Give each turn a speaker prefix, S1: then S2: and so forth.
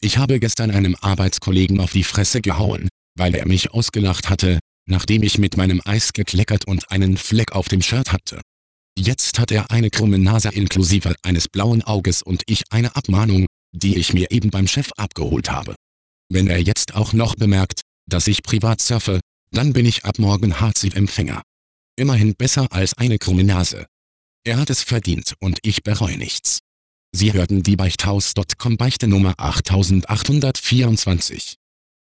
S1: Ich habe gestern einem Arbeitskollegen auf die Fresse gehauen, weil er mich ausgelacht hatte, nachdem ich mit meinem Eis gekleckert und einen Fleck auf dem Shirt hatte. Jetzt hat er eine krumme Nase inklusive eines blauen Auges und ich eine Abmahnung, die ich mir eben beim Chef abgeholt habe. Wenn er jetzt auch noch bemerkt, dass ich privat surfe, dann bin ich ab morgen Hartz-IV-Empfänger. Immerhin besser als eine krumme Nase. Er hat es verdient und ich bereue nichts. Sie hörten die Beichthaus.com Beichte Nummer 8824.